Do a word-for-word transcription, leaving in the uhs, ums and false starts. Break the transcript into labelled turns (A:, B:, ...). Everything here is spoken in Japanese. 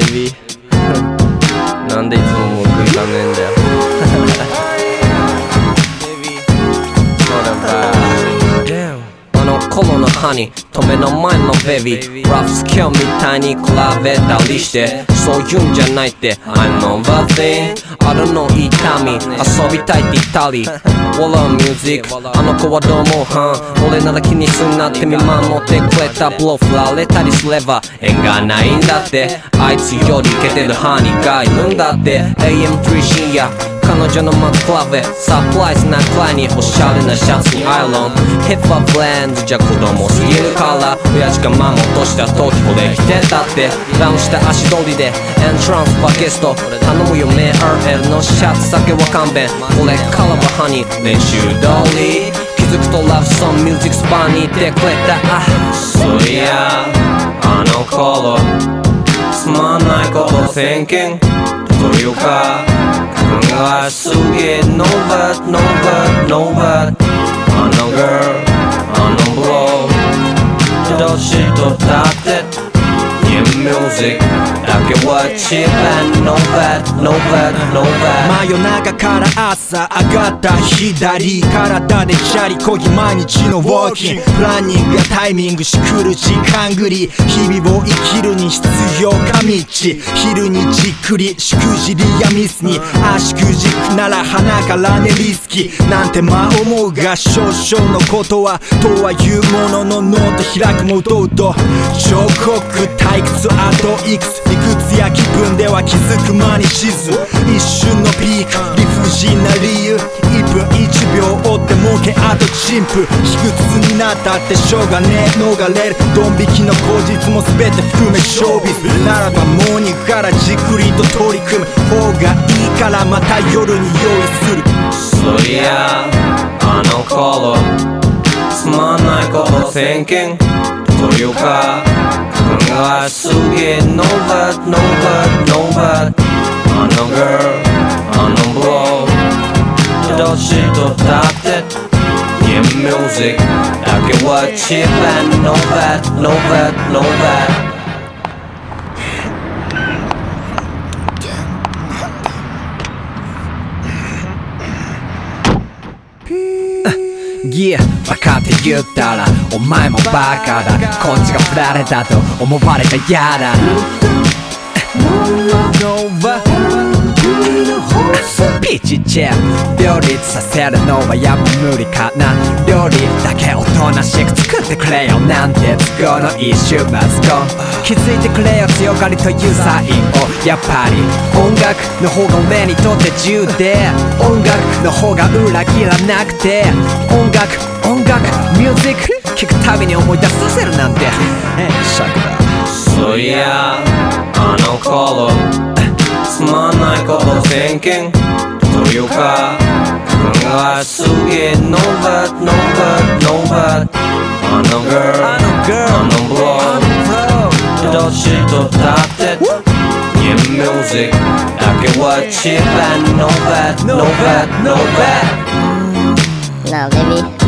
A: ビなんでいつももう食いかねえんだよあの頃の歯に止めの前のベビーラフスキャンみたいに比べたりしてそういうんじゃないって I know the thing I don't know 痛み遊びたいって言ったり Walla music あの子はどうもはん俺なら気にすんなって見守ってくれたブロー振られたりすれば縁がないんだってあいつよりイケてるハニーがいるんだって エーエムスリー 深夜彼女のマックラブサプライズなくらいにおしゃれなシャツにアイロンヒップホップブレンドじゃ子供すぎるから親父がママ落とした時これ着てたってダウンした足取りでエントランスバゲスト頼むよメール エル のシャツ酒は勘弁これからはハニー練習通り気づくとラブソングミュージックスパンにいてくれたあそういやあの頃つまんないこと thinking というか考えすぎ No bad, no bad, no bad あの girl あの blow どっしと立って New music だけは一番 No bad, no bad, no bad
B: 真夜中から朝上がった左体でチャリこぎ毎日のウォーキングプランニングやタイミングしくる時間繰り日々を生きるに必要か道昼にじっくりしくじりやミスに足くじくなら鼻からねリスキーなんてまあ思うが少々のことはとはいうもののノート開くもうとうと彫刻退屈あといくつ理屈や気分では気づく間に沈む一瞬のピーク理不尽な理由いっぷんいちびょう追って儲けあと陳腐卑屈になったってしょうがねえ逃れるドン引きの口実も全て含めショービズならばモーニングからじっくりと取り組む方がいいからまた夜に用意する
A: そういやあの頃つまんないこと thinking というか考えすぎ No bad, no bad, no bad あの girl あの blow どっしと立って New music だけは一番 No bad, no bad, no bad
B: Yeah バカって言ったらお前もバカだこっちが振られたと思われたやだピーチチェー両立させるのはやっぱ無理かな料理だけおとなしく作ってくれよなんて都合のいい週末後気づいてくれよ強がりというサインをやっぱり音楽の方が俺にとって自由で音楽の方が裏切らなくて音楽音楽ミュージック聴くたびに思い出させるなんて尺だ
A: そういやあの頃つまんないこと thinking というか考えすぎ No bad, no bad, no bad あの girl あの blow どっしと立って New music だけは一番 No bad, no bad, no bad
C: Now baby